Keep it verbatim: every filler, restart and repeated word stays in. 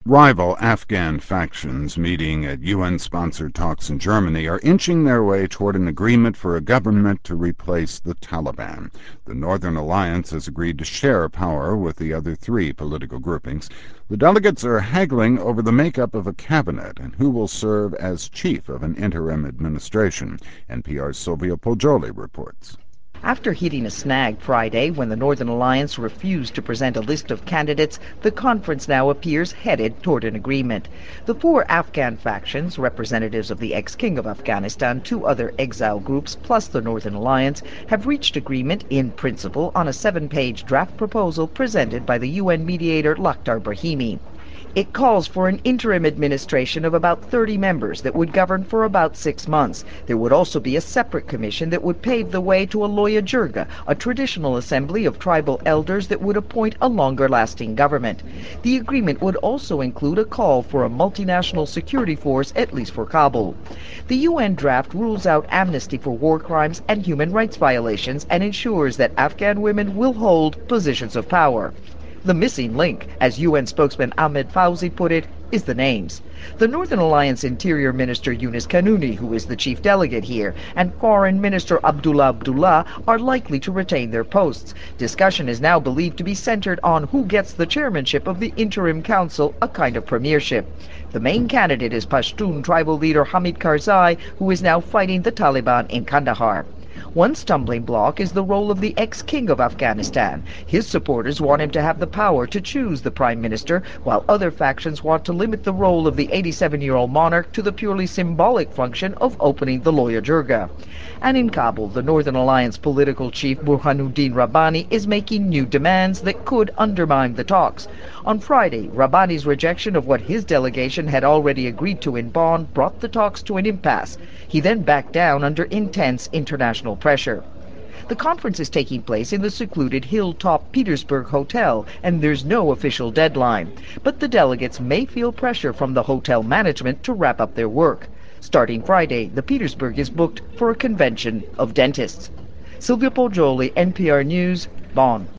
Rival Afghan factions meeting at U N-sponsored talks in Germany are inching their way toward an agreement for a government to replace the Taliban. The Northern Alliance has agreed to share power with the other three political groupings. The delegates are haggling over the makeup of a cabinet and who will serve as chief of an interim administration. N P R's Silvia Poggioli reports. After hitting a snag Friday when the Northern Alliance refused to present a list of candidates, the conference now appears headed toward an agreement. The four Afghan factions, representatives of the ex-king of Afghanistan, two other exile groups, plus the Northern Alliance, have reached agreement in principle on a seven-page draft proposal presented by the U N mediator Lakhdar Brahimi. It calls for an interim administration of about thirty members that would govern for about six months. There would also be a separate commission that would pave the way to a Loya Jirga, a traditional assembly of tribal elders that would appoint a longer-lasting government. The agreement would also include a call for a multinational security force, at least for Kabul. The U N draft rules out amnesty for war crimes and human rights violations and ensures that Afghan women will hold positions of power. The missing link, as U N spokesman Ahmed Fauzi put it, is the names. The Northern Alliance Interior Minister Yunus Kanuni, who is the chief delegate here, and Foreign Minister Abdullah Abdullah are likely to retain their posts. Discussion is now believed to be centered on who gets the chairmanship of the Interim Council, a kind of premiership. The main candidate is Pashtun tribal leader Hamid Karzai, who is now fighting the Taliban in Kandahar. One stumbling block is the role of the ex-king of Afghanistan. His supporters want him to have the power to choose the prime minister, while other factions want to limit the role of the eighty-seven-year-old monarch to the purely symbolic function of opening the Loya Jirga. And in Kabul, the Northern Alliance political chief Burhanuddin Rabbani is making new demands that could undermine the talks. On Friday, Rabbani's rejection of what his delegation had already agreed to in Bonn brought the talks to an impasse. He then backed down under intense international pressure. The conference is taking place in the secluded Hilltop Petersburg Hotel, and there's no official deadline. But the delegates may feel pressure from the hotel management to wrap up their work. Starting Friday, the Petersburg is booked for a convention of dentists. Silvia Poggioli, N P R News, Bonn.